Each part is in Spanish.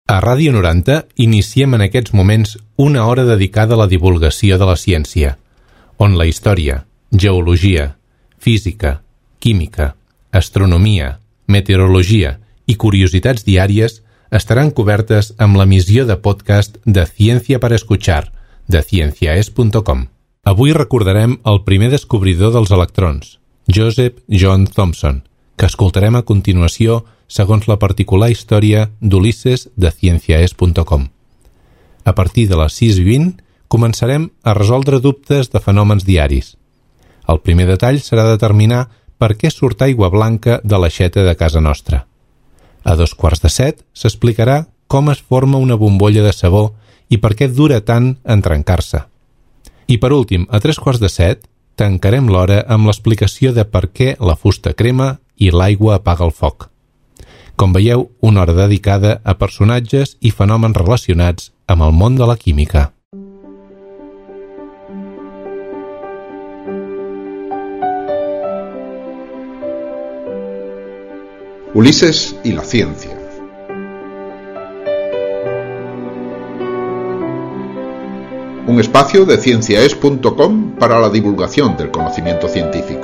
A Ràdio 90 iniciem en aquests moments una hora dedicada a la divulgació de la ciència, on la història, geologia, física, química, astronomia, meteorologia i curiositats diàries estaran cobertes amb l'emissió de podcast de Ciència para Escuchar, de cienciaes.com. Avui recordarem el primer descobridor dels electrons, Joseph John Thomson, que escoltarem a continuació segons la particular història d'Ulisses de cienciaes.com. A partir de les 6:20 començarem a resoldre dubtes de fenòmens diaris. El primer detall serà determinar per què surt aigua blanca de l'aixeta de casa nostra. A 6:45 s'explicarà com es forma una bombolla de sabó i per què dura tant en trencar-se. I per últim, a 3:15, tancarem l'hora amb l'explicació de per què la fusta crema i l'aigua apaga el foc. Com veieu, una hora dedicada a personatges i fenòmens relacionats amb el món de la química. Ulises y la ciencia. Un espacio de cienciaes.com para la divulgación del conocimiento científico.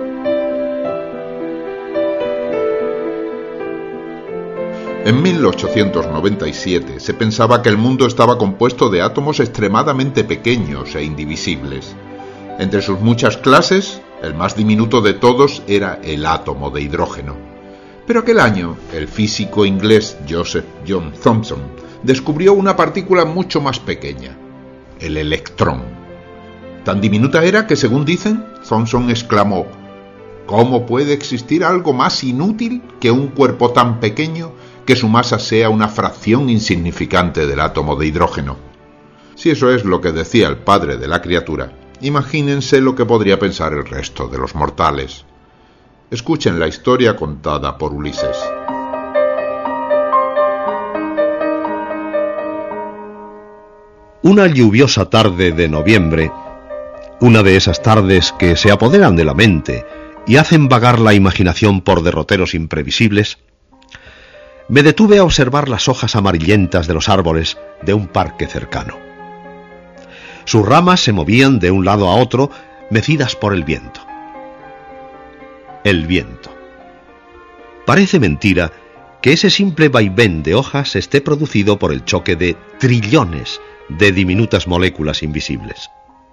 En 1897 se pensaba que el mundo estaba compuesto de átomos extremadamente pequeños e indivisibles. Entre sus muchas clases, el más diminuto de todos era el átomo de hidrógeno. Pero aquel año, el físico inglés Joseph John Thomson descubrió una partícula mucho más pequeña, el electrón. Tan diminuta era que, según dicen, Thomson exclamó: ¿cómo puede existir algo más inútil que un cuerpo tan pequeño que su masa sea una fracción insignificante del átomo de hidrógeno? Si eso es lo que decía el padre de la criatura, imagínense lo que podría pensar el resto de los mortales. Escuchen la historia contada por Ulises. Una lluviosa tarde de noviembre, una de esas tardes que se apoderan de la mente y hacen vagar la imaginación por derroteros imprevisibles, me detuve a observar las hojas amarillentas de los árboles de un parque cercano. Sus ramas se movían de un lado a otro, mecidas por el viento. El viento. Parece mentira que ese simple vaivén de hojas esté producido por el choque de trillones de diminutas moléculas invisibles.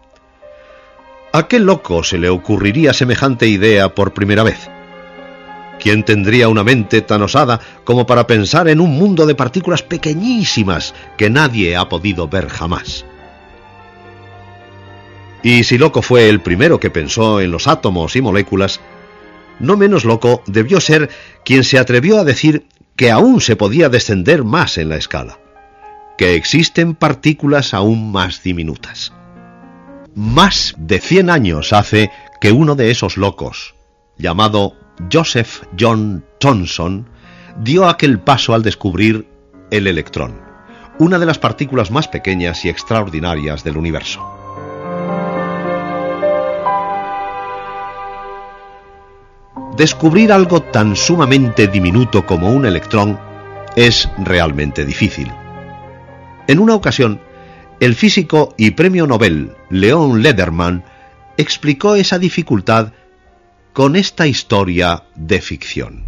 ¿A qué loco se le ocurriría semejante idea por primera vez? ¿Quién tendría una mente tan osada como para pensar en un mundo de partículas pequeñísimas que nadie ha podido ver jamás? Y si loco fue el primero que pensó en los átomos y moléculas, no menos loco debió ser quien se atrevió a decir que aún se podía descender más en la escala, que existen partículas aún más diminutas. Más de 100 años hace que uno de esos locos, llamado Joseph John Thomson, dio aquel paso al descubrir el electrón, una de las partículas más pequeñas y extraordinarias del universo. Descubrir algo tan sumamente diminuto como un electrón es realmente difícil. En una ocasión, el físico y premio Nobel Leon Lederman explicó esa dificultad con esta historia de ficción.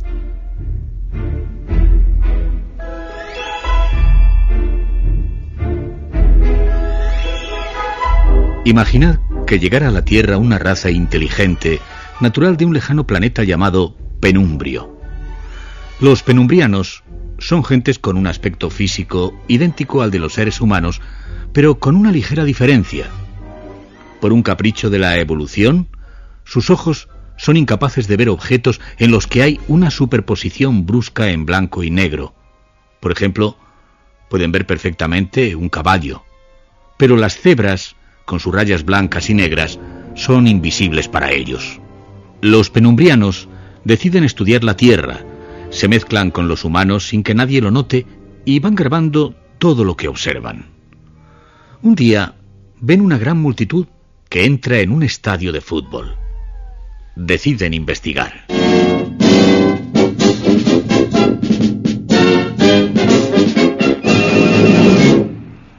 Imaginad que llegara a la Tierra una raza inteligente, natural de un lejano planeta llamado Penumbrio. Los penumbrianos son gentes con un aspecto físico idéntico al de los seres humanos, pero con una ligera diferencia. Por un capricho de la evolución, sus ojos son incapaces de ver objetos en los que hay una superposición brusca en blanco y negro. Por ejemplo, pueden ver perfectamente un caballo, pero las cebras, con sus rayas blancas y negras, son invisibles para ellos. Los penumbrianos deciden estudiar la Tierra, se mezclan con los humanos sin que nadie lo note y van grabando todo lo que observan. Un día ven una gran multitud que entra en un estadio de fútbol. Deciden investigar.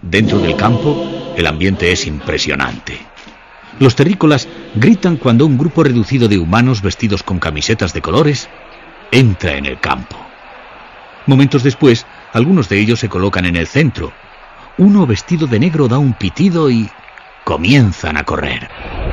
Dentro del campo, el ambiente es impresionante. Los terrícolas gritan cuando un grupo reducido de humanos vestidos con camisetas de colores entra en el campo. Momentos después, algunos de ellos se colocan en el centro. Uno vestido de negro da un pitido y comienzan a correr.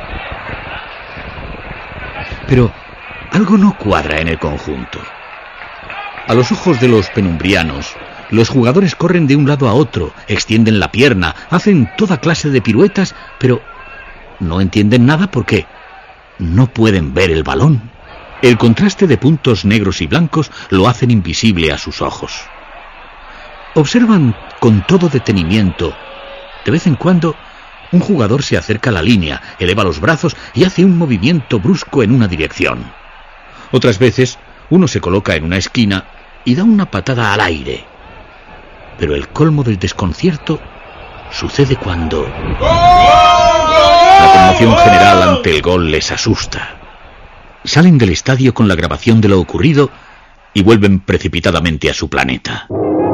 Pero algo no cuadra en el conjunto. A los ojos de los penumbrianos, los jugadores corren de un lado a otro, extienden la pierna, hacen toda clase de piruetas, pero no entienden nada porque no pueden ver el balón. El contraste de puntos negros y blancos lo hacen invisible a sus ojos. Observan con todo detenimiento. De vez en cuando, un jugador se acerca a la línea, eleva los brazos y hace un movimiento brusco en una dirección. Otras veces, uno se coloca en una esquina y da una patada al aire. Pero el colmo del desconcierto sucede cuando la conmoción general ante el gol les asusta. Salen del estadio con la grabación de lo ocurrido y vuelven precipitadamente a su planeta.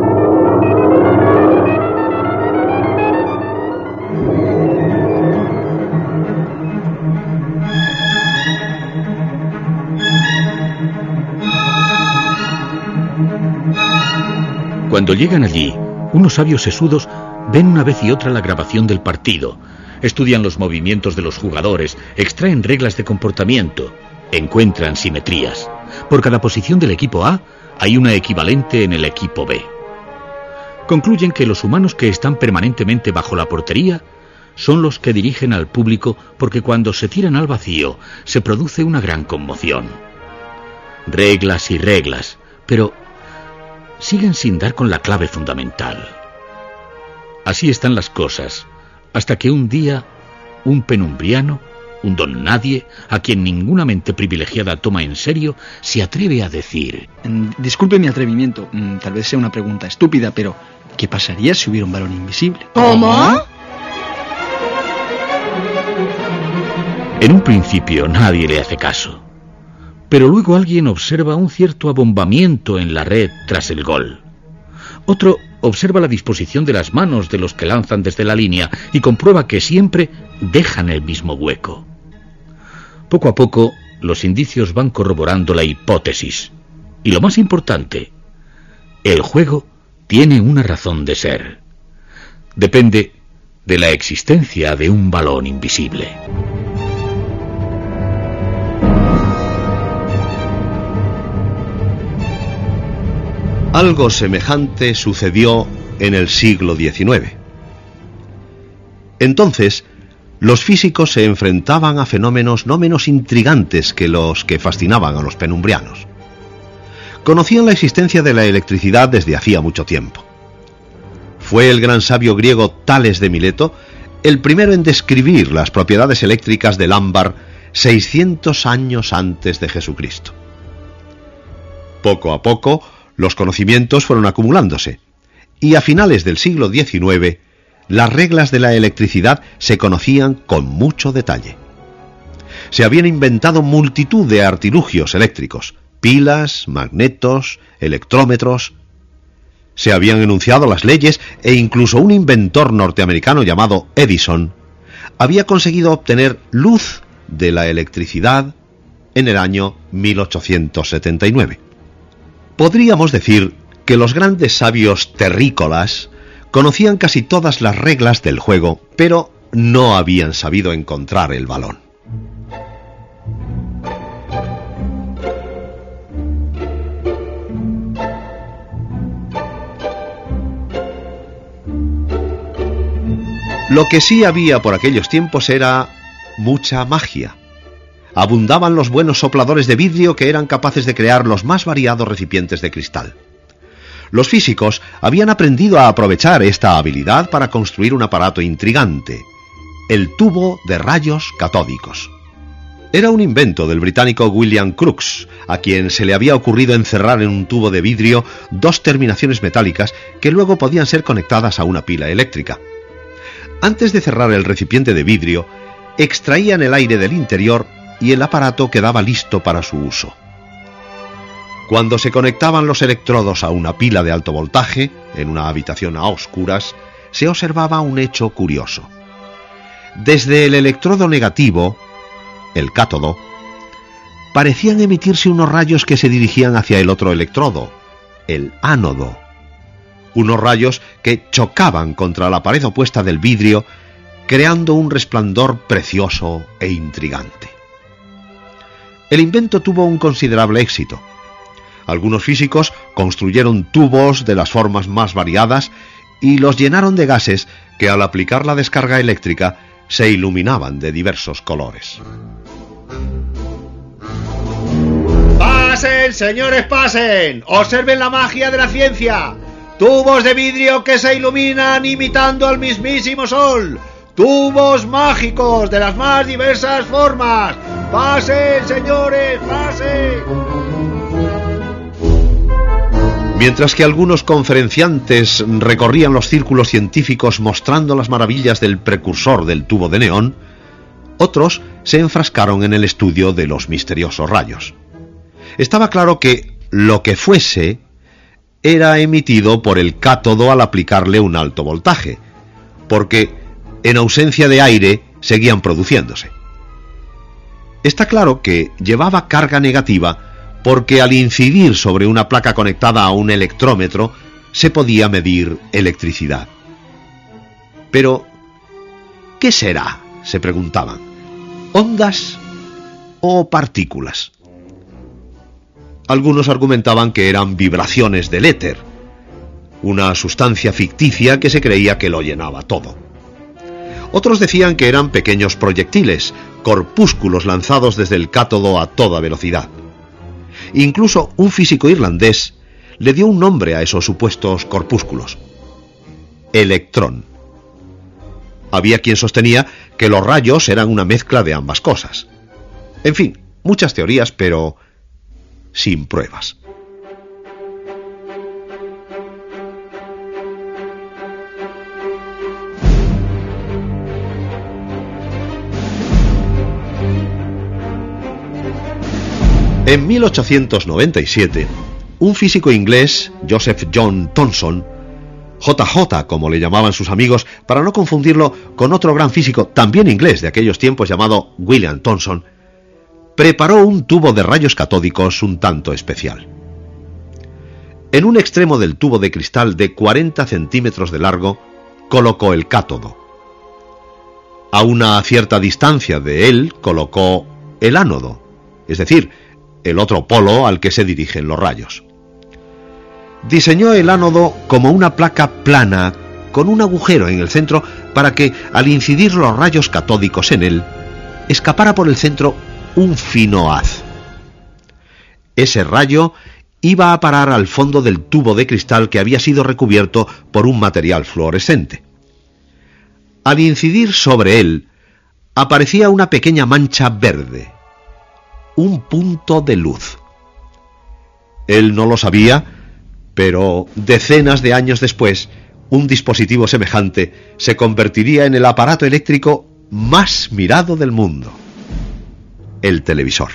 Cuando llegan allí, unos sabios sesudos ven una vez y otra la grabación del partido, estudian los movimientos de los jugadores, extraen reglas de comportamiento, encuentran simetrías. Por cada posición del equipo A, hay una equivalente en el equipo B. Concluyen que los humanos que están permanentemente bajo la portería son los que dirigen al público porque cuando se tiran al vacío se produce una gran conmoción. Reglas y reglas, pero siguen sin dar con la clave fundamental. Así están las cosas, hasta que un día, un penumbriano, un don nadie, a quien ninguna mente privilegiada toma en serio, se atreve a decir: disculpe mi atrevimiento, tal vez sea una pregunta estúpida, pero ¿qué pasaría si hubiera un balón invisible? ¿Cómo? En un principio nadie le hace caso. Pero luego alguien observa un cierto abombamiento en la red tras el gol. Otro observa la disposición de las manos de los que lanzan desde la línea y comprueba que siempre dejan el mismo hueco. Poco a poco, los indicios van corroborando la hipótesis. Y lo más importante, el juego tiene una razón de ser. Depende de la existencia de un balón invisible. Algo semejante sucedió en el siglo XIX. Entonces, los físicos se enfrentaban a fenómenos no menos intrigantes que los que fascinaban a los penumbrianos. Conocían la existencia de la electricidad desde hacía mucho tiempo. Fue el gran sabio griego Tales de Mileto el primero en describir las propiedades eléctricas del ámbar 600 años antes de Jesucristo. Poco a poco, los conocimientos fueron acumulándose, y a finales del siglo XIX, las reglas de la electricidad se conocían con mucho detalle. Se habían inventado multitud de artilugios eléctricos, pilas, magnetos, electrómetros. Se habían enunciado las leyes e incluso un inventor norteamericano llamado Edison había conseguido obtener luz de la electricidad en el año 1879. Podríamos decir que los grandes sabios terrícolas conocían casi todas las reglas del juego, pero no habían sabido encontrar el balón. Lo que sí había por aquellos tiempos era mucha magia. Abundaban los buenos sopladores de vidrio que eran capaces de crear los más variados recipientes de cristal. Los físicos habían aprendido a aprovechar esta habilidad para construir un aparato intrigante, el tubo de rayos catódicos. Era un invento del británico William Crookes, a quien se le había ocurrido encerrar en un tubo de vidrio dos terminaciones metálicas que luego podían ser conectadas a una pila eléctrica. Antes de cerrar el recipiente de vidrio, extraían el aire del interior y el aparato quedaba listo para su uso. Cuando se conectaban los electrodos a una pila de alto voltaje, en una habitación a oscuras, se observaba un hecho curioso. Desde el electrodo negativo, el cátodo, parecían emitirse unos rayos que se dirigían hacia el otro electrodo, el ánodo. Unos rayos que chocaban contra la pared opuesta del vidrio, creando un resplandor precioso e intrigante. El invento tuvo un considerable éxito. Algunos físicos construyeron tubos de las formas más variadas y los llenaron de gases que al aplicar la descarga eléctrica se iluminaban de diversos colores. ¡Pasen, señores, pasen! ¡Observen la magia de la ciencia! Tubos de vidrio que se iluminan imitando al mismísimo sol. ¡Tubos mágicos de las más diversas formas! ¡Pasen, señores, pasen! Mientras que algunos conferenciantes recorrían los círculos científicos mostrando las maravillas del precursor del tubo de neón, otros se enfrascaron en el estudio de los misteriosos rayos. Estaba claro que lo que fuese era emitido por el cátodo al aplicarle un alto voltaje, porque en ausencia de aire seguían produciéndose. Está claro que llevaba carga negativa porque al incidir sobre una placa conectada a un electrómetro se podía medir electricidad. Pero, ¿qué será?, se preguntaban. ¿Ondas o partículas? Algunos argumentaban que eran vibraciones del éter, una sustancia ficticia que se creía que lo llenaba todo. Otros decían que eran pequeños proyectiles, corpúsculos lanzados desde el cátodo a toda velocidad. Incluso un físico irlandés le dio un nombre a esos supuestos corpúsculos: electrón. Había quien sostenía que los rayos eran una mezcla de ambas cosas. En fin, muchas teorías, pero sin pruebas. En 1897, un físico inglés, Joseph John Thomson, JJ como le llamaban sus amigos, para no confundirlo con otro gran físico también inglés de aquellos tiempos llamado William Thomson, preparó un tubo de rayos catódicos un tanto especial. En un extremo del tubo de cristal de 40 centímetros de largo, colocó el cátodo. A una cierta distancia de él colocó el ánodo, es decir, el otro polo al que se dirigen los rayos. Diseñó el ánodo como una placa plana con un agujero en el centro para que, al incidir los rayos catódicos en él, escapara por el centro un fino haz. Ese rayo iba a parar al fondo del tubo de cristal que había sido recubierto por un material fluorescente. Al incidir sobre él, aparecía una pequeña mancha verde, un punto de luz. Él no lo sabía, pero decenas de años después, un dispositivo semejante se convertiría en el aparato eléctrico más mirado del mundo: el televisor.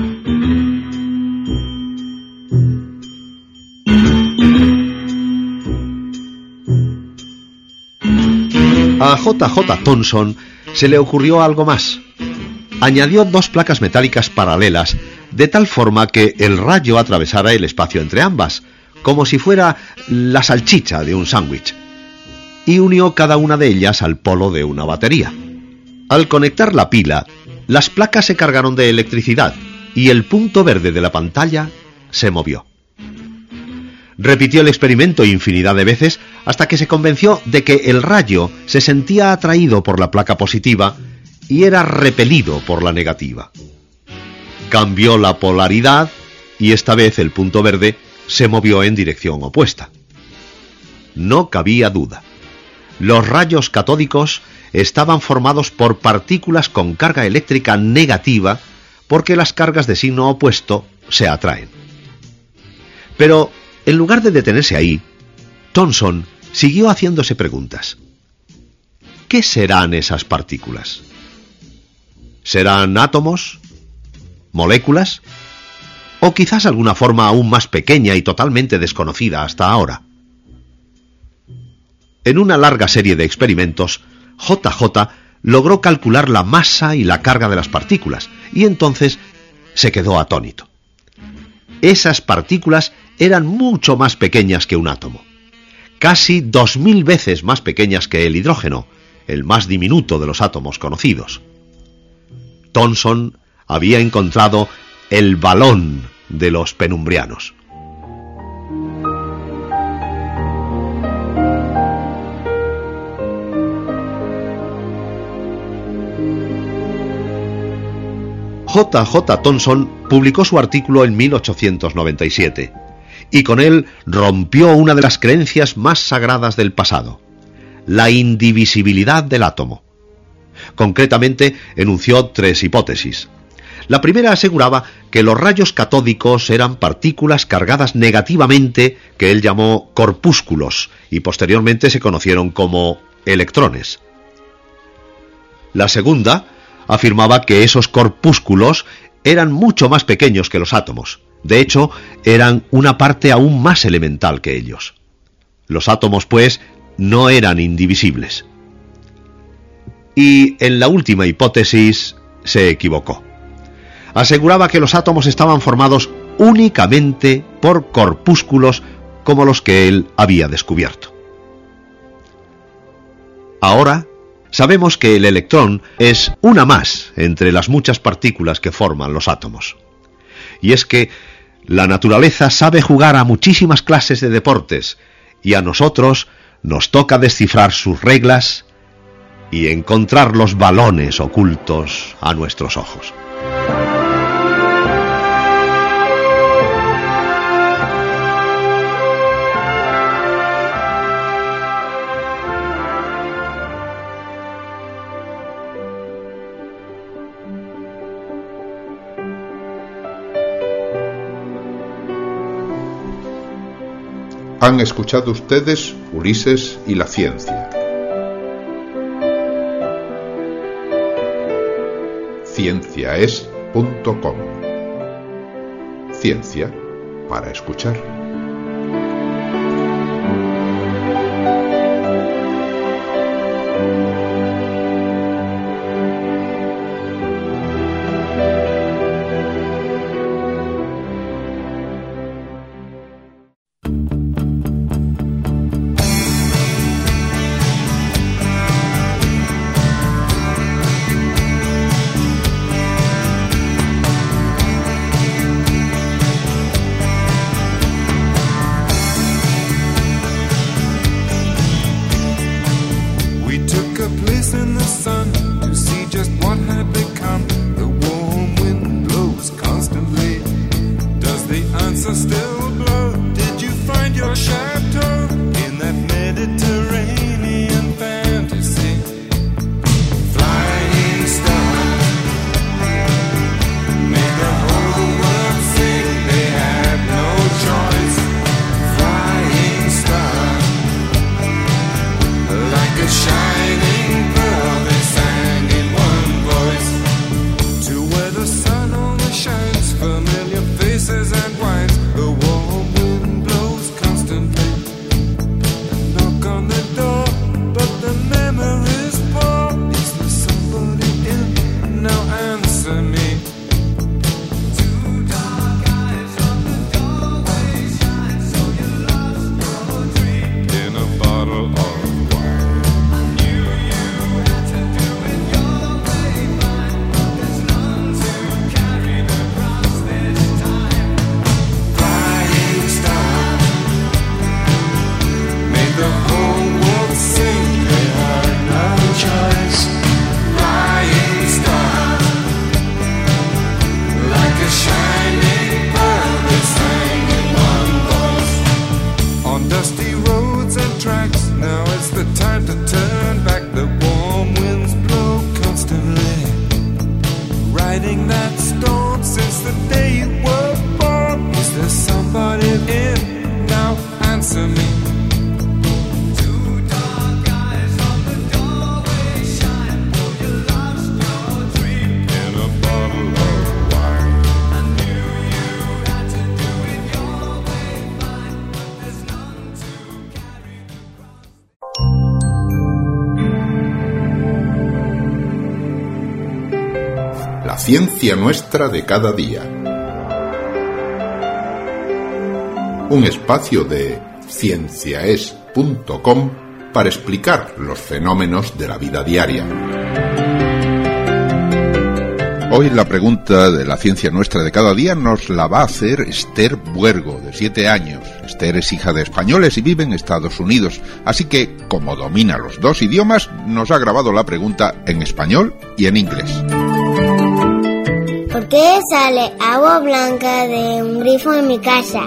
A JJ Thomson se le ocurrió algo más. Añadió dos placas metálicas paralelas, de tal forma que el rayo atravesara el espacio entre ambas, como si fuera la salchicha de un sándwich, y unió cada una de ellas al polo de una batería. Al conectar la pila, las placas se cargaron de electricidad y el punto verde de la pantalla se movió. Repitió el experimento infinidad de veces hasta que se convenció de que el rayo se sentía atraído por la placa positiva y era repelido por la negativa. Cambió la polaridad y esta vez el punto verde se movió en dirección opuesta. No cabía duda. Los rayos catódicos estaban formados por partículas con carga eléctrica negativa, porque las cargas de signo opuesto se atraen. Pero, en lugar de detenerse ahí, Thomson siguió haciéndose preguntas. ¿Qué serán esas partículas? ¿Serán átomos? ¿Moléculas? ¿O quizás alguna forma aún más pequeña y totalmente desconocida hasta ahora? En una larga serie de experimentos, JJ logró calcular la masa y la carga de las partículas, y entonces se quedó atónito. Esas partículas eran mucho más pequeñas que un átomo, casi 2000 veces más pequeñas que el hidrógeno, el más diminuto de los átomos conocidos. Thomson había encontrado el balón de los penumbrianos. J.J. Thomson publicó su artículo en 1897, y con él rompió una de las creencias más sagradas del pasado, la indivisibilidad del átomo. Concretamente, enunció 3 hipótesis. La primera aseguraba que los rayos catódicos eran partículas cargadas negativamente que él llamó corpúsculos, y posteriormente se conocieron como electrones. La segunda afirmaba que esos corpúsculos eran mucho más pequeños que los átomos. De hecho, eran una parte aún más elemental que ellos. Los átomos, pues, no eran indivisibles. Y en la última hipótesis se equivocó. Aseguraba que los átomos estaban formados únicamente por corpúsculos como los que él había descubierto. Ahora sabemos que el electrón es una más entre las muchas partículas que forman los átomos. Y es que la naturaleza sabe jugar a muchísimas clases de deportes, y a nosotros nos toca descifrar sus reglas y encontrar los balones ocultos a nuestros ojos. Han escuchado ustedes Ulises y la ciencia. Cienciaes.com. Ciencia para escuchar. ciencia nuestra de cada día. Un espacio de cienciaes.com para explicar los fenómenos de la vida diaria. Hoy la pregunta de la ciencia nuestra de cada día nos la va a hacer Esther Buergo, de 7 años. Esther es hija de españoles y vive en Estados Unidos, así que, como domina los dos idiomas, nos ha grabado la pregunta en español y en inglés. ¿Por qué sale agua blanca de un grifo en mi casa?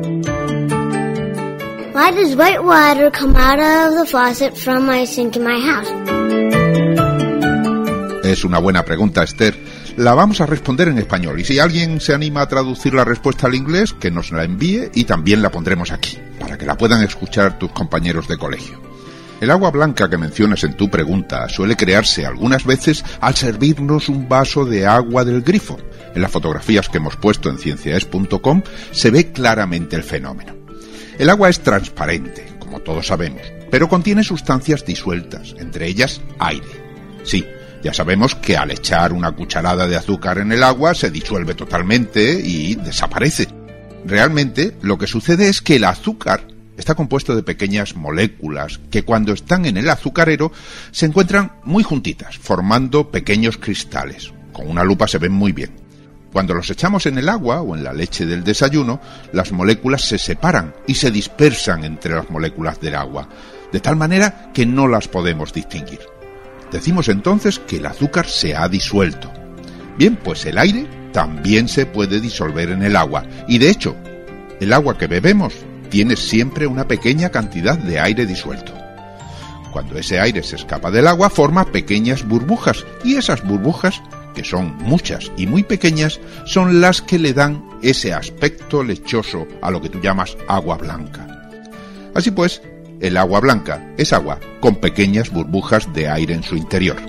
Why does white water come out of the faucet from my sink in my house? Es una buena pregunta, Esther. La vamos a responder en español y si alguien se anima a traducir la respuesta al inglés, que nos la envíe y también la pondremos aquí, para que la puedan escuchar tus compañeros de colegio. El agua blanca que mencionas en tu pregunta suele crearse algunas veces al servirnos un vaso de agua del grifo. En las fotografías que hemos puesto en cienciaes.com se ve claramente el fenómeno. El agua es transparente, como todos sabemos, pero contiene sustancias disueltas, entre ellas aire. Sí, ya sabemos que al echar una cucharada de azúcar en el agua se disuelve totalmente y desaparece. Realmente lo que sucede es que el azúcar está compuesto de pequeñas moléculas que cuando están en el azucarero se encuentran muy juntitas, formando pequeños cristales. Con una lupa se ven muy bien. Cuando los echamos en el agua o en la leche del desayuno, las moléculas se separan y se dispersan entre las moléculas del agua, de tal manera que no las podemos distinguir. Decimos entonces que el azúcar se ha disuelto. Bien, pues el aire también se puede disolver en el agua, y de hecho, el agua que bebemos tiene siempre una pequeña cantidad de aire disuelto. Cuando ese aire se escapa del agua, forma pequeñas burbujas, y esas burbujas, que son muchas y muy pequeñas, son las que le dan ese aspecto lechoso a lo que tú llamas agua blanca. Así pues, el agua blanca es agua con pequeñas burbujas de aire en su interior.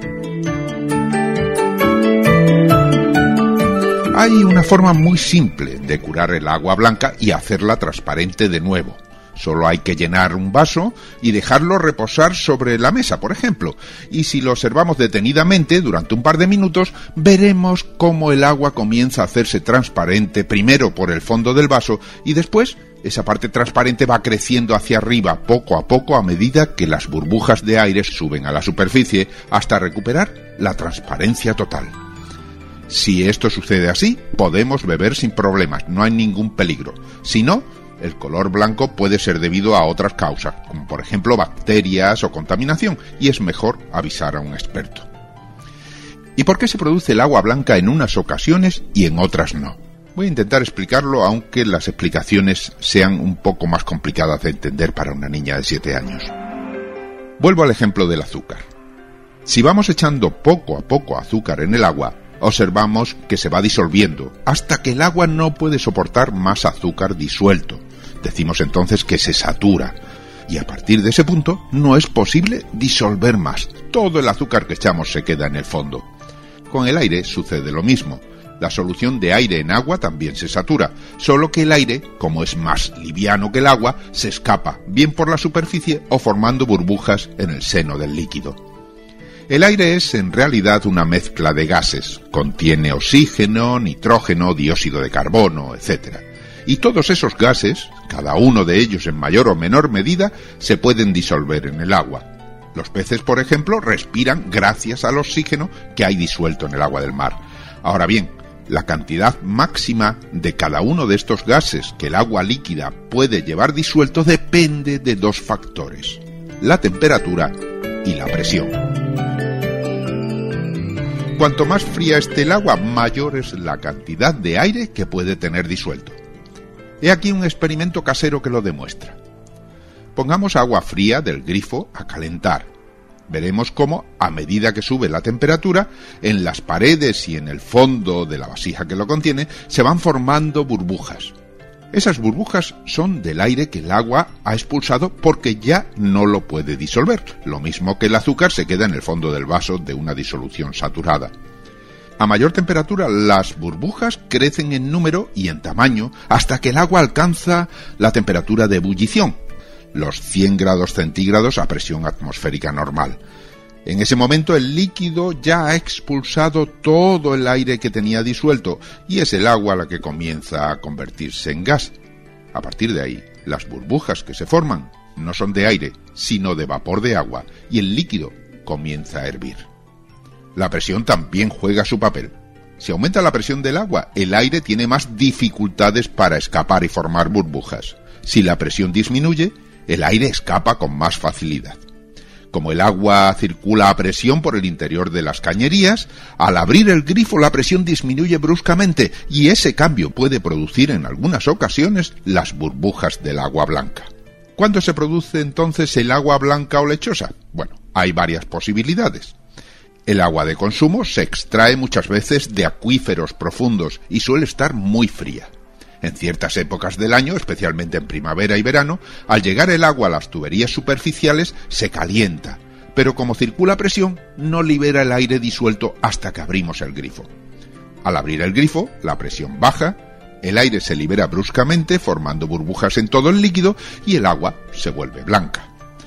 Hay una forma muy simple de curar el agua blanca y hacerla transparente de nuevo. Solo hay que llenar un vaso y dejarlo reposar sobre la mesa, por ejemplo. Y si lo observamos detenidamente durante un par de minutos, veremos cómo el agua comienza a hacerse transparente primero por el fondo del vaso y después esa parte transparente va creciendo hacia arriba poco a poco a medida que las burbujas de aire suben a la superficie hasta recuperar la transparencia total. Si esto sucede así, podemos beber sin problemas, no hay ningún peligro. Si no, el color blanco puede ser debido a otras causas, como por ejemplo bacterias o contaminación, y es mejor avisar a un experto. ¿Y por qué se produce el agua blanca en unas ocasiones y en otras no? Voy a intentar explicarlo, aunque las explicaciones sean un poco más complicadas de entender para una niña de 7 años. Vuelvo al ejemplo del azúcar. Si vamos echando poco a poco azúcar en el agua, observamos que se va disolviendo, hasta que el agua no puede soportar más azúcar disuelto. Decimos entonces que se satura, y a partir de ese punto no es posible disolver más. Todo el azúcar que echamos se queda en el fondo. Con el aire sucede lo mismo. La solución de aire en agua también se satura, solo que el aire, como es más liviano que el agua, se escapa, bien por la superficie o formando burbujas en el seno del líquido. El aire es en realidad una mezcla de gases, contiene oxígeno, nitrógeno, dióxido de carbono, etc. Y todos esos gases, cada uno de ellos en mayor o menor medida, se pueden disolver en el agua. Los peces, por ejemplo, respiran gracias al oxígeno que hay disuelto en el agua del mar. Ahora bien, la cantidad máxima de cada uno de estos gases que el agua líquida puede llevar disuelto depende de dos factores: la temperatura y la presión. Cuanto más fría esté el agua, mayor es la cantidad de aire que puede tener disuelto. He aquí un experimento casero que lo demuestra. Pongamos agua fría del grifo a calentar. Veremos cómo, a medida que sube la temperatura, en las paredes y en el fondo de la vasija que lo contiene, se van formando burbujas. Esas burbujas son del aire que el agua ha expulsado porque ya no lo puede disolver, lo mismo que el azúcar se queda en el fondo del vaso de una disolución saturada. A mayor temperatura, las burbujas crecen en número y en tamaño hasta que el agua alcanza la temperatura de ebullición, los 100 grados centígrados a presión atmosférica normal. En ese momento el líquido ya ha expulsado todo el aire que tenía disuelto y es el agua la que comienza a convertirse en gas. A partir de ahí, las burbujas que se forman no son de aire, sino de vapor de agua y el líquido comienza a hervir. La presión también juega su papel. Si aumenta la presión del agua, el aire tiene más dificultades para escapar y formar burbujas. Si la presión disminuye, el aire escapa con más facilidad. Como el agua circula a presión por el interior de las cañerías, al abrir el grifo la presión disminuye bruscamente y ese cambio puede producir en algunas ocasiones las burbujas del agua blanca. ¿Cuándo se produce entonces el agua blanca o lechosa? Bueno, hay varias posibilidades. El agua de consumo se extrae muchas veces de acuíferos profundos y suele estar muy fría. En ciertas épocas del año, especialmente en primavera y verano, al llegar el agua a las tuberías superficiales se calienta, pero como circula a presión, no libera el aire disuelto hasta que abrimos el grifo. Al abrir el grifo, la presión baja, el aire se libera bruscamente formando burbujas en todo el líquido y el agua se vuelve blanca.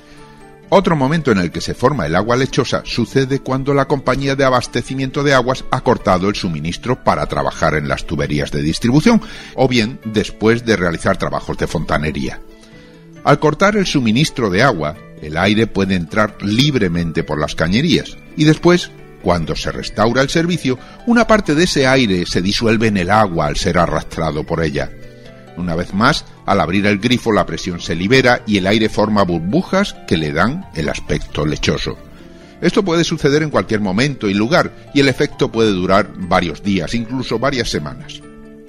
Otro momento en el que se forma el agua lechosa sucede cuando la compañía de abastecimiento de aguas ha cortado el suministro para trabajar en las tuberías de distribución, o bien después de realizar trabajos de fontanería. Al cortar el suministro de agua, el aire puede entrar libremente por las cañerías, y después, cuando se restaura el servicio, una parte de ese aire se disuelve en el agua al ser arrastrado por ella. Una vez más, al abrir el grifo la presión se libera y el aire forma burbujas que le dan el aspecto lechoso. Esto puede suceder en cualquier momento y lugar y el efecto puede durar varios días, incluso varias semanas.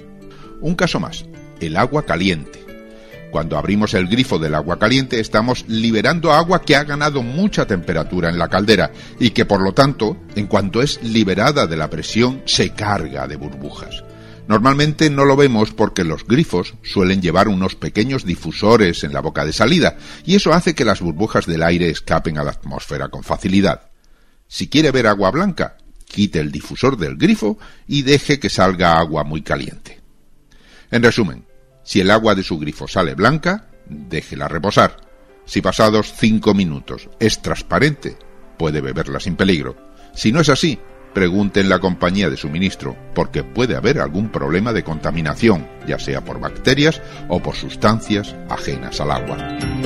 Un caso más, el agua caliente. Cuando abrimos el grifo del agua caliente estamos liberando agua que ha ganado mucha temperatura en la caldera y que por lo tanto, en cuanto es liberada de la presión, se carga de burbujas. Normalmente no lo vemos porque los grifos suelen llevar unos pequeños difusores en la boca de salida y eso hace que las burbujas del aire escapen a la atmósfera con facilidad. Si quiere ver agua blanca, quite el difusor del grifo y deje que salga agua muy caliente. En resumen, si el agua de su grifo sale blanca, déjela reposar. Si pasados 5 minutos es transparente, puede beberla sin peligro. Si no es así, pregunte en la compañía de suministro, porque puede haber algún problema de contaminación, ya sea por bacterias o por sustancias ajenas al agua.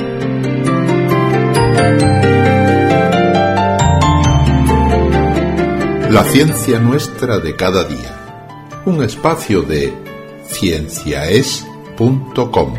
La ciencia nuestra de cada día. Un espacio de cienciaes.com.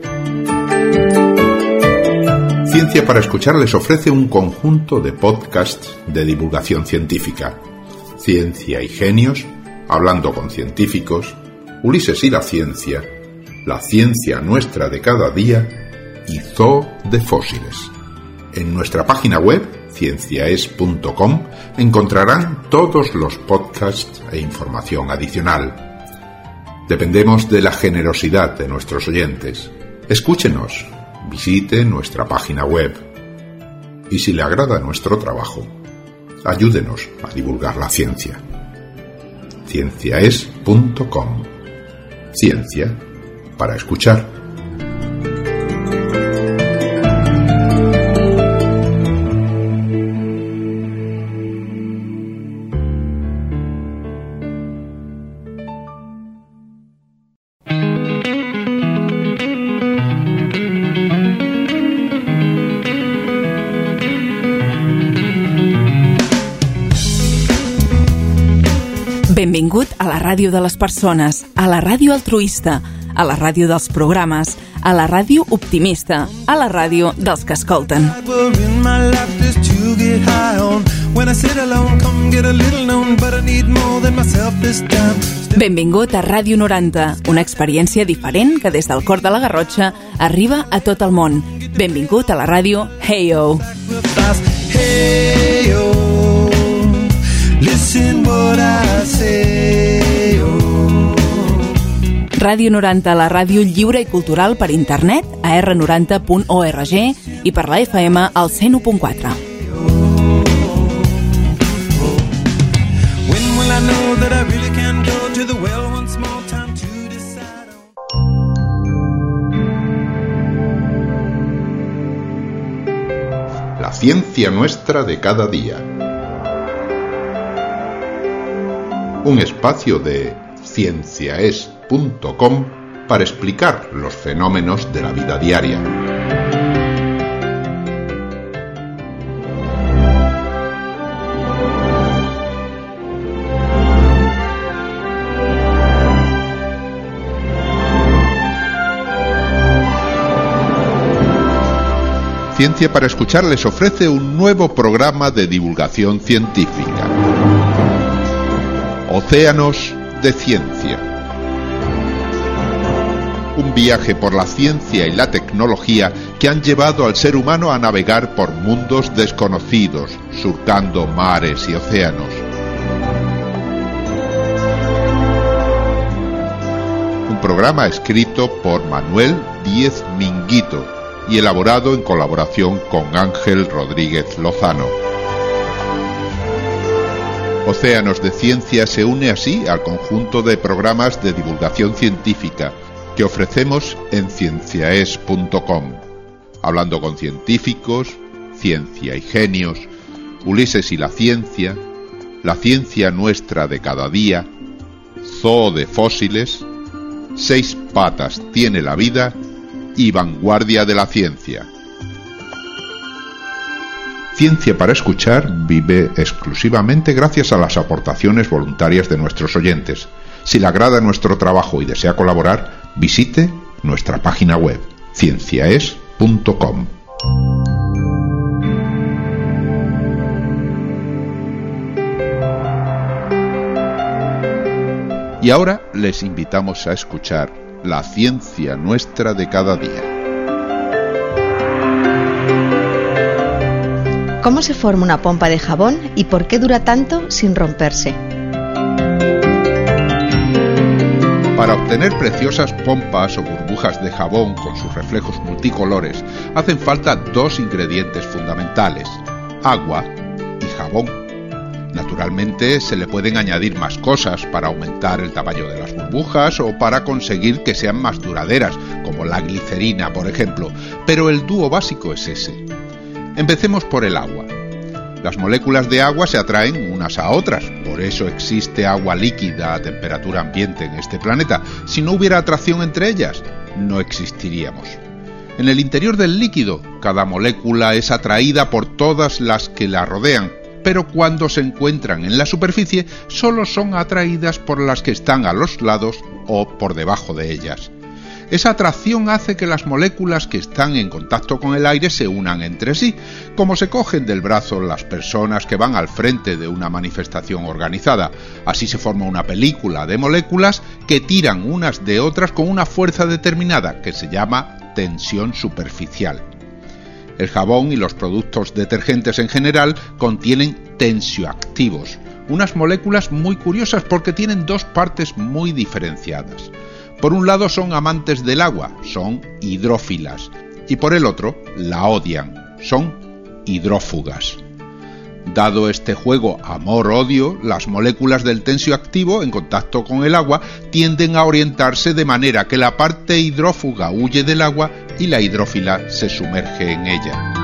Ciencia para Escuchar les ofrece un conjunto de podcasts de divulgación científica. Ciencia y Genios, Hablando con Científicos, Ulises y la Ciencia nuestra de cada día y Zoo de Fósiles. En nuestra página web, cienciaes.com, encontrarán todos los podcasts e información adicional. Dependemos de la generosidad de nuestros oyentes. Escúchenos, visite nuestra página web. Y si le agrada nuestro trabajo, ayúdenos a divulgar la ciencia. Cienciaes.com. Ciencia para escuchar. Benvingut a la ràdio de les persones, a la ràdio altruista, a la ràdio dels programes, a la ràdio optimista, a la ràdio dels que escolten. Benvingut a Ràdio 90, una experiència diferent que des del cor de la Garrotxa arriba a tot el món. Benvingut a la ràdio Hey-O. Hey-O, listen what I say, oh. Ràdio 90, la ràdio lliure i cultural per internet a r90.org i per la FM al 101.4. La ciencia nuestra de cada día. Un espacio de cienciaes.com para explicar los fenómenos de la vida diaria. Ciencia para Escuchar les ofrece un nuevo programa de divulgación científica. Océanos de Ciencia. Un viaje por la ciencia y la tecnología que han llevado al ser humano a navegar por mundos desconocidos, surcando mares y océanos. Un programa escrito por Manuel Díez Minguito y elaborado en colaboración con Ángel Rodríguez Lozano. Océanos de Ciencia se une así al conjunto de programas de divulgación científica que ofrecemos en cienciaes.com, hablando con científicos, ciencia y genios, Ulises y la ciencia nuestra de cada día, zoo de fósiles, 6 patas tiene la vida y vanguardia de la ciencia. Ciencia para Escuchar vive exclusivamente gracias a las aportaciones voluntarias de nuestros oyentes. Si le agrada nuestro trabajo y desea colaborar, visite nuestra página web cienciaes.com. Y ahora les invitamos a escuchar la ciencia nuestra de cada día. ¿Cómo se forma una pompa de jabón y por qué dura tanto sin romperse? Para obtener preciosas pompas o burbujas de jabón con sus reflejos multicolores, hacen falta 2 ingredientes fundamentales: agua y jabón. Naturalmente se le pueden añadir más cosas para aumentar el tamaño de las burbujas o para conseguir que sean más duraderas, como la glicerina, por ejemplo, pero el dúo básico es ese. Empecemos por el agua. Las moléculas de agua se atraen unas a otras, por eso existe agua líquida a temperatura ambiente en este planeta. Si no hubiera atracción entre ellas, no existiríamos. En el interior del líquido, cada molécula es atraída por todas las que la rodean, pero cuando se encuentran en la superficie, solo son atraídas por las que están a los lados o por debajo de ellas. Esa atracción hace que las moléculas que están en contacto con el aire se unan entre sí, como se cogen del brazo las personas que van al frente de una manifestación organizada. Así se forma una película de moléculas que tiran unas de otras con una fuerza determinada que se llama tensión superficial. El jabón y los productos detergentes en general contienen tensioactivos, unas moléculas muy curiosas porque tienen 2 partes muy diferenciadas. Por un lado son amantes del agua, son hidrófilas, y por el otro la odian, son hidrófugas. Dado este juego amor-odio, las moléculas del tensioactivo en contacto con el agua tienden a orientarse de manera que la parte hidrófuga huye del agua y la hidrófila se sumerge en ella.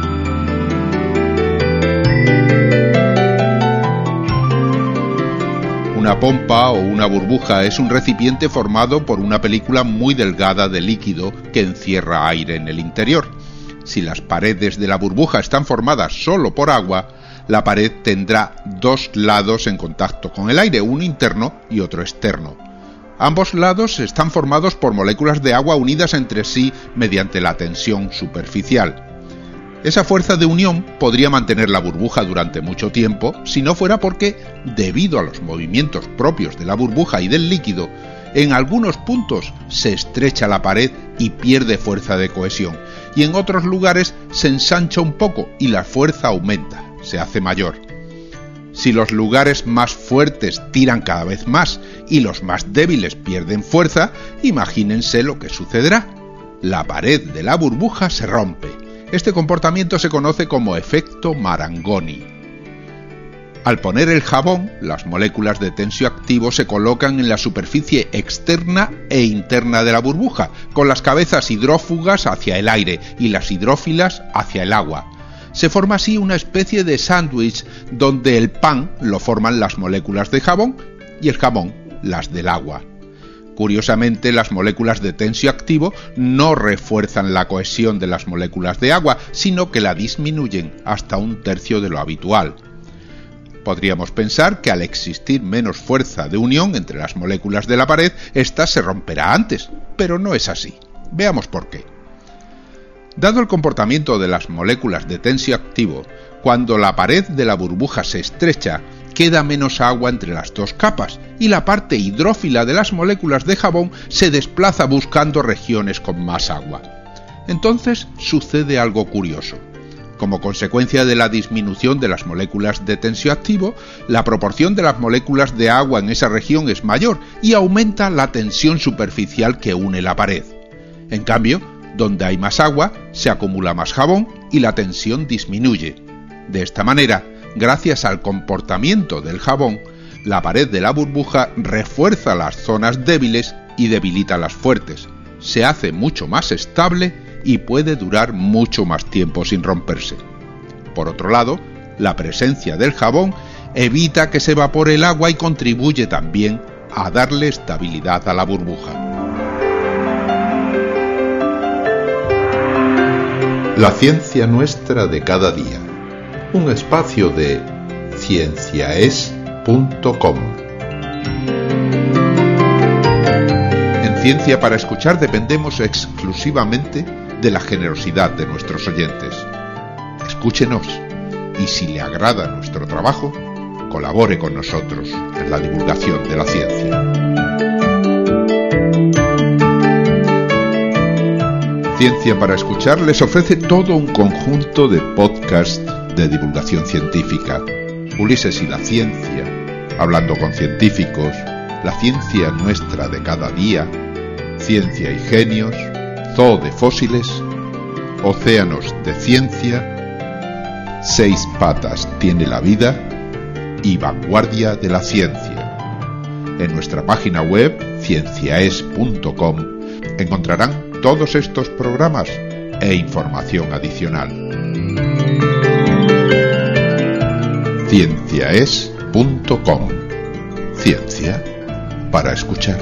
Una pompa o una burbuja es un recipiente formado por una película muy delgada de líquido que encierra aire en el interior. Si las paredes de la burbuja están formadas solo por agua, la pared tendrá 2 lados en contacto con el aire, uno interno y otro externo. Ambos lados están formados por moléculas de agua unidas entre sí mediante la tensión superficial. Esa fuerza de unión podría mantener la burbuja durante mucho tiempo si no fuera porque, debido a los movimientos propios de la burbuja y del líquido, en algunos puntos se estrecha la pared y pierde fuerza de cohesión, y en otros lugares se ensancha un poco y la fuerza aumenta, se hace mayor. Si los lugares más fuertes tiran cada vez más y los más débiles pierden fuerza, imagínense lo que sucederá. La pared de la burbuja se rompe. Este comportamiento se conoce como efecto Marangoni. Al poner el jabón, las moléculas de tensioactivo se colocan en la superficie externa e interna de la burbuja, con las cabezas hidrófugas hacia el aire y las hidrófilas hacia el agua. Se forma así una especie de sándwich donde el pan lo forman las moléculas de jabón y el jabón las del agua. Curiosamente, las moléculas de tensioactivo no refuerzan la cohesión de las moléculas de agua, sino que la disminuyen hasta 1/3 de lo habitual. Podríamos pensar que al existir menos fuerza de unión entre las moléculas de la pared, ésta se romperá antes, pero no es así. Veamos por qué. Dado el comportamiento de las moléculas de tensioactivo, cuando la pared de la burbuja se estrecha, queda menos agua entre las dos capas y la parte hidrófila de las moléculas de jabón se desplaza buscando regiones con más agua. Entonces sucede algo curioso. Como consecuencia de la disminución de las moléculas de tensioactivo, la proporción de las moléculas de agua en esa región es mayor y aumenta la tensión superficial que une la pared. En cambio, donde hay más agua, se acumula más jabón y la tensión disminuye. De esta manera, gracias al comportamiento del jabón, la pared de la burbuja refuerza las zonas débiles y debilita las fuertes. Se hace mucho más estable y puede durar mucho más tiempo sin romperse. Por otro lado, la presencia del jabón evita que se evapore el agua y contribuye también a darle estabilidad a la burbuja. La ciencia nuestra de cada día. Un espacio de cienciaes.com. En Ciencia para Escuchar dependemos exclusivamente de la generosidad de nuestros oyentes. Escúchenos y si le agrada nuestro trabajo, colabore con nosotros en la divulgación de la ciencia. Ciencia para Escuchar les ofrece todo un conjunto de podcasts de divulgación científica. Ulises y la ciencia, Hablando con científicos, La ciencia nuestra de cada día, Ciencia y genios, Zoo de fósiles, Océanos de ciencia, 6 patas tiene la vida y Vanguardia de la ciencia. En nuestra página web, cienciaes.com, encontrarán todos estos programas e información adicional. Cienciaes.com. Ciencia para escuchar.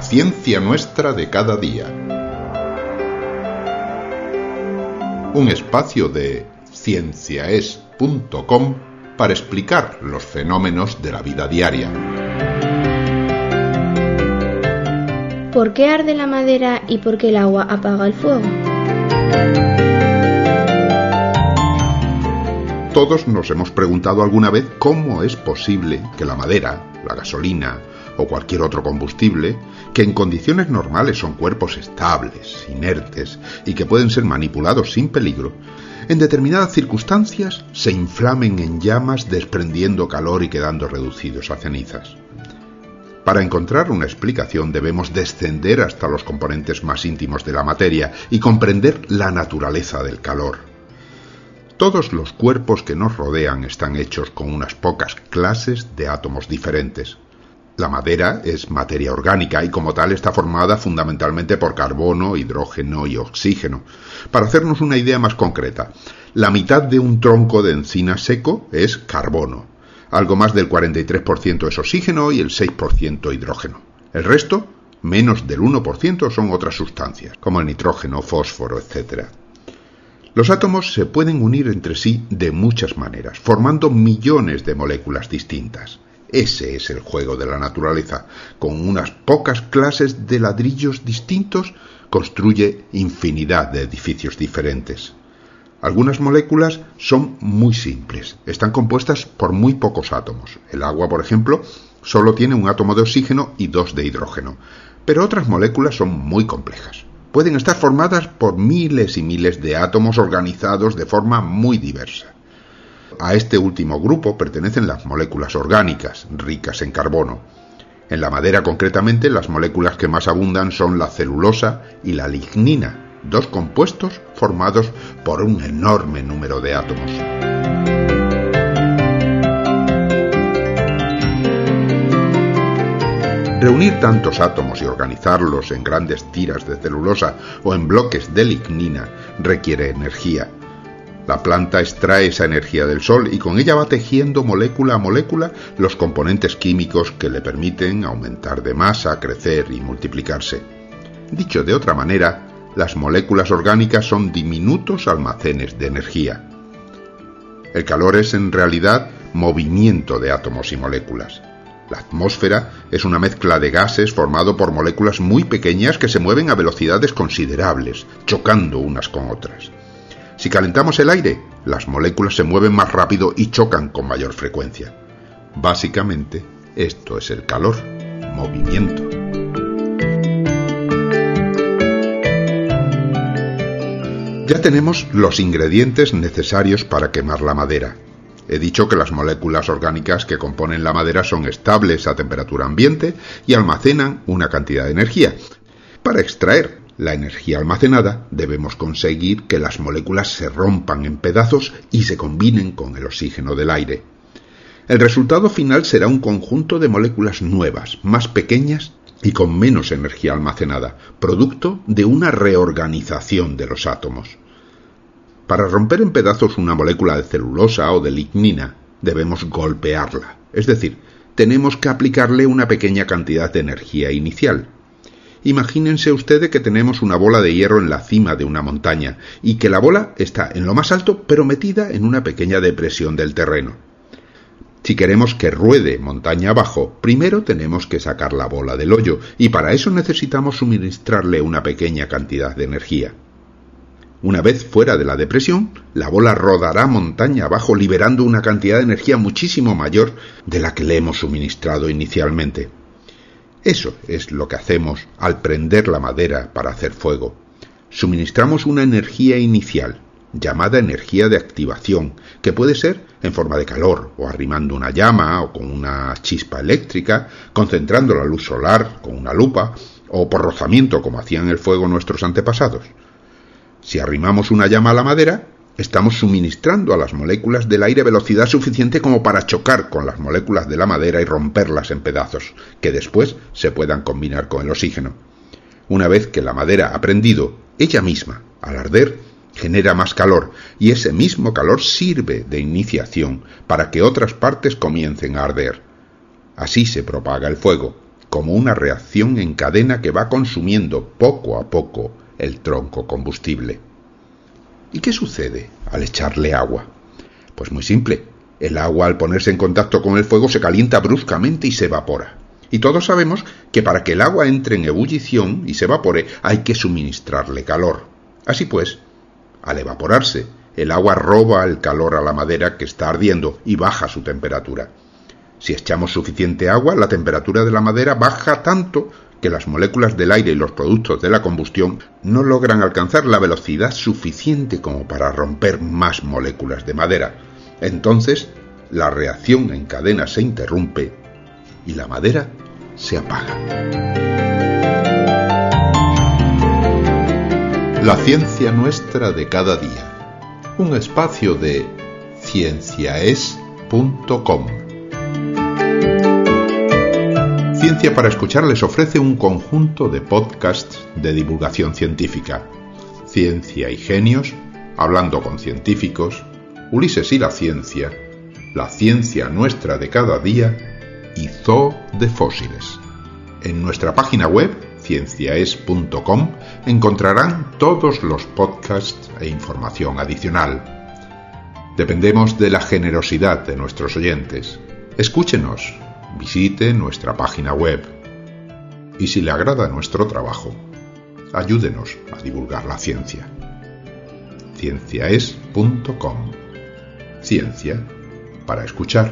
ciencia nuestra de cada día. Un espacio de cienciaes.com para explicar los fenómenos de la vida diaria. ¿Por qué arde la madera y por qué el agua apaga el fuego? Todos nos hemos preguntado alguna vez cómo es posible que la madera, la gasolina o cualquier otro combustible, que en condiciones normales son cuerpos estables, inertes y que pueden ser manipulados sin peligro, en determinadas circunstancias se inflamen en llamas desprendiendo calor y quedando reducidos a cenizas. Para encontrar una explicación debemos descender hasta los componentes más íntimos de la materia y comprender la naturaleza del calor. Todos los cuerpos que nos rodean están hechos con unas pocas clases de átomos diferentes. La madera es materia orgánica y como tal está formada fundamentalmente por carbono, hidrógeno y oxígeno. Para hacernos una idea más concreta, la mitad de un tronco de encina seco es carbono. Algo más del 43% es oxígeno y el 6% hidrógeno. El resto, menos del 1%, son otras sustancias, como el nitrógeno, fósforo, etc. Los átomos se pueden unir entre sí de muchas maneras, formando millones de moléculas distintas. Ese es el juego de la naturaleza. Con unas pocas clases de ladrillos distintos, construye infinidad de edificios diferentes. Algunas moléculas son muy simples, están compuestas por muy pocos átomos. El agua, por ejemplo, solo tiene un átomo de oxígeno y 2 de hidrógeno, pero otras moléculas son muy complejas. Pueden estar formadas por miles y miles de átomos organizados de forma muy diversa. A este último grupo pertenecen las moléculas orgánicas, ricas en carbono. En la madera, concretamente, las moléculas que más abundan son la celulosa y la lignina, dos compuestos formados por un enorme número de átomos. Reunir tantos átomos y organizarlos en grandes tiras de celulosa o en bloques de lignina requiere energía. La planta extrae esa energía del sol y con ella va tejiendo molécula a molécula los componentes químicos que le permiten aumentar de masa, crecer y multiplicarse. Dicho de otra manera, las moléculas orgánicas son diminutos almacenes de energía. El calor es en realidad movimiento de átomos y moléculas. La atmósfera es una mezcla de gases formado por moléculas muy pequeñas que se mueven a velocidades considerables, chocando unas con otras. Si calentamos el aire, las moléculas se mueven más rápido y chocan con mayor frecuencia. Básicamente, esto es el calor, movimiento. Ya tenemos los ingredientes necesarios para quemar la madera. He dicho que las moléculas orgánicas que componen la madera son estables a temperatura ambiente y almacenan una cantidad de energía. Para extraer la energía almacenada, debemos conseguir que las moléculas se rompan en pedazos y se combinen con el oxígeno del aire. El resultado final será un conjunto de moléculas nuevas, más pequeñas y con menos energía almacenada, producto de una reorganización de los átomos. Para romper en pedazos una molécula de celulosa o de lignina, debemos golpearla, es decir, tenemos que aplicarle una pequeña cantidad de energía inicial. Imagínense ustedes que tenemos una bola de hierro en la cima de una montaña y que la bola está en lo más alto pero metida en una pequeña depresión del terreno. Si queremos que ruede montaña abajo, primero tenemos que sacar la bola del hoyo y para eso necesitamos suministrarle una pequeña cantidad de energía. Una vez fuera de la depresión, la bola rodará montaña abajo liberando una cantidad de energía muchísimo mayor de la que le hemos suministrado inicialmente. Eso es lo que hacemos al prender la madera para hacer fuego. Suministramos una energía inicial, llamada energía de activación, que puede ser en forma de calor, o arrimando una llama, o con una chispa eléctrica, concentrando la luz solar con una lupa, o por rozamiento, como hacían el fuego nuestros antepasados. Si arrimamos una llama a la madera, estamos suministrando a las moléculas del aire velocidad suficiente como para chocar con las moléculas de la madera y romperlas en pedazos, que después se puedan combinar con el oxígeno. Una vez que la madera ha prendido, ella misma, al arder, genera más calor, y ese mismo calor sirve de iniciación para que otras partes comiencen a arder. Así se propaga el fuego, como una reacción en cadena que va consumiendo poco a poco el tronco combustible. ¿Y qué sucede al echarle agua? Pues muy simple. El agua, al ponerse en contacto con el fuego, se calienta bruscamente y se evapora. Y todos sabemos que para que el agua entre en ebullición y se evapore, hay que suministrarle calor. Así pues, al evaporarse, el agua roba el calor a la madera que está ardiendo y baja su temperatura. Si echamos suficiente agua, la temperatura de la madera baja tanto que las moléculas del aire y los productos de la combustión no logran alcanzar la velocidad suficiente como para romper más moléculas de madera. Entonces, la reacción en cadena se interrumpe y la madera se apaga. La ciencia nuestra de cada día. Un espacio de cienciaes.com. Ciencia para Escuchar les ofrece un conjunto de podcasts de divulgación científica. Ciencia y Genios, Hablando con Científicos, Ulises y la Ciencia nuestra de cada día y Zoo de Fósiles. En nuestra página web, cienciaes.com, encontrarán todos los podcasts e información adicional. Dependemos de la generosidad de nuestros oyentes. Escúchenos, visite nuestra página web y si le agrada nuestro trabajo, ayúdenos a divulgar la ciencia. cienciaes.com. Ciencia para escuchar.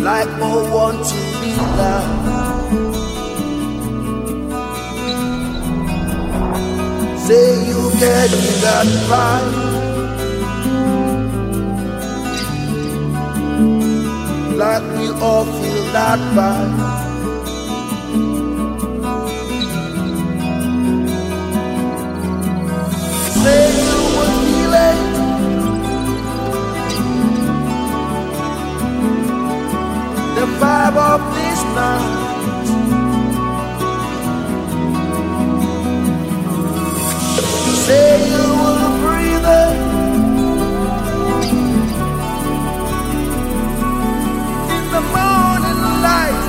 like I want to be loved. Say you get me that vibe, like we all feel that vibe. Say you would feel it, the vibe of this night. Say you will breathe it in the morning light.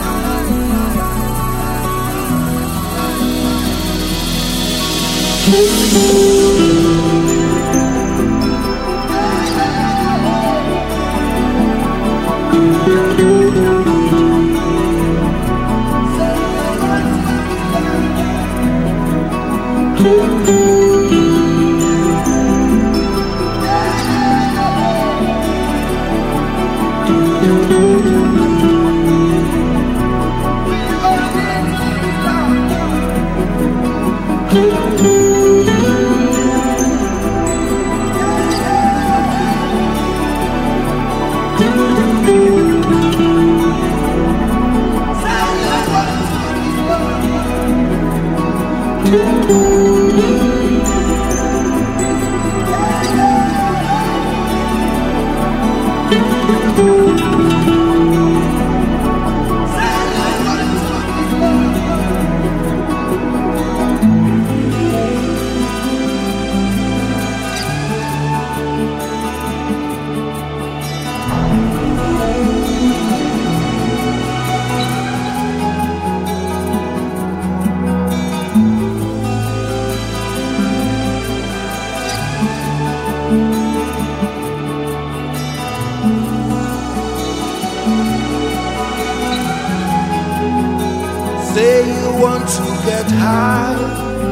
Say you want to get high,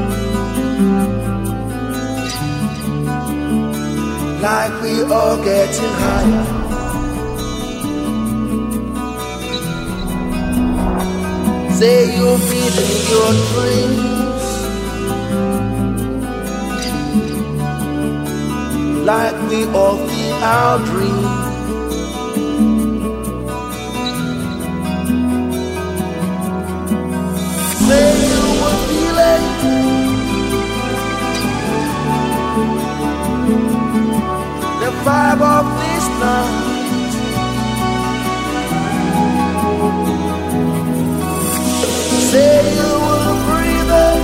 like we all getting higher. Say you're feeling your dreams, like we all feel our dreams. Say you were feeling the vibe of this night. Say you were breathing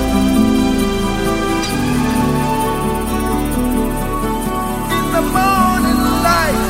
in the morning light.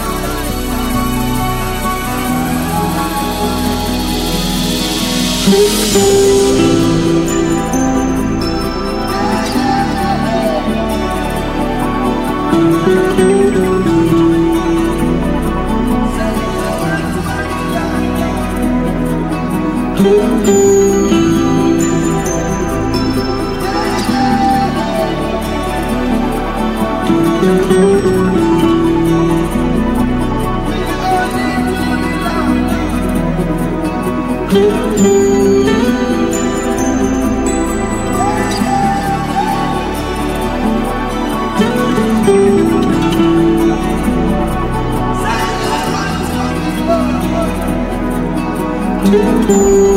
Say